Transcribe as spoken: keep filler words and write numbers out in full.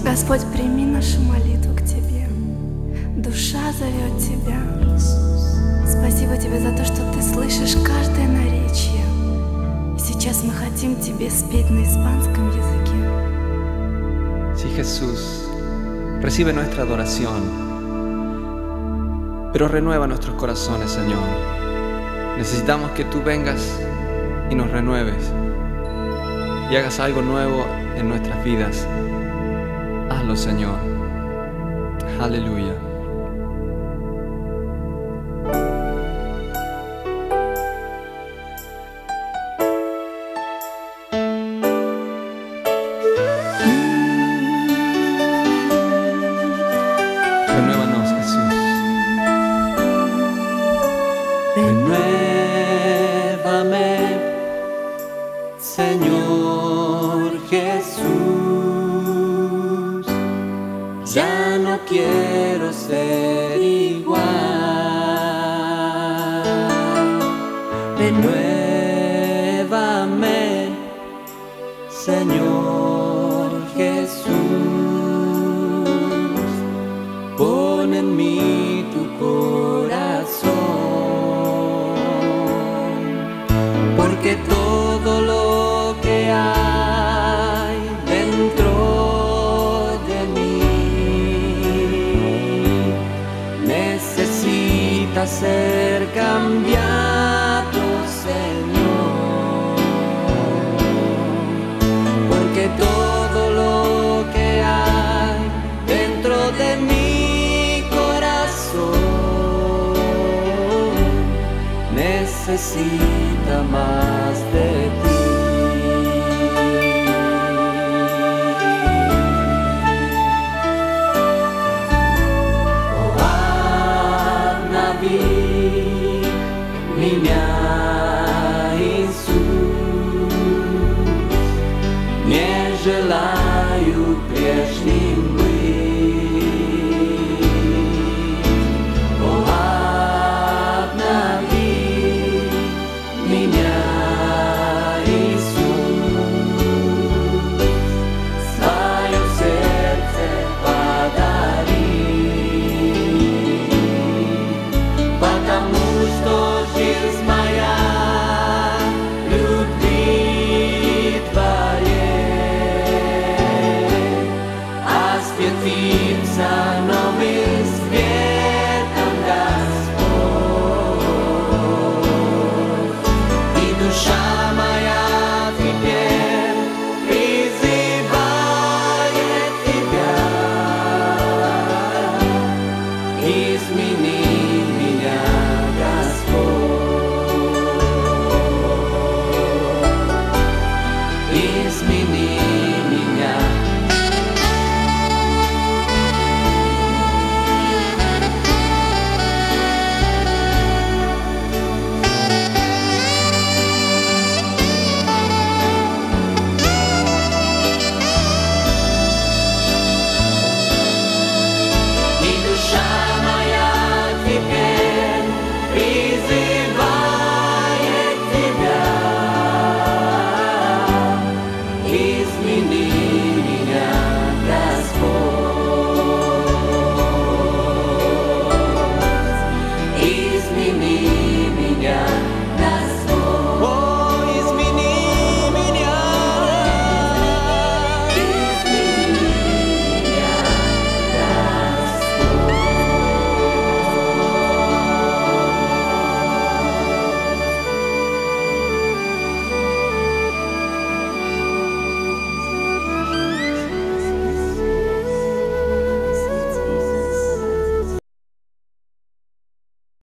Господь, прими нашу молитву к Тебе. Душа зовет Тебя. Спасибо Тебе за то, что Ты слышишь каждое наречие. И сейчас мы хотим Тебе спеть на испанском языке. Sí, Jesús, recibe nuestra adoración, pero renueva nuestros corazones, Señor. Necesitamos que Tú vengas y nos renueves y hagas algo nuevo en nuestras vidas. Hazlo, Señor. Aleluya. Renuévanos, Jesús. Renuévame, Señor Jesús. Ya no quiero ser igual. Renuévame, Señor Jesús. Pon en mí tu corazón, porque todo lo que hay dentro de mí necesita ser cambiado, Señor, porque todo lo que hay dentro de mí necesita más de ti. Oh, Nabi, Minya Isus, nie желаю прежним быть. Oh, обнови меня, Иисус, свое сердце подари, потому что жизнь моя любви Твоей, освети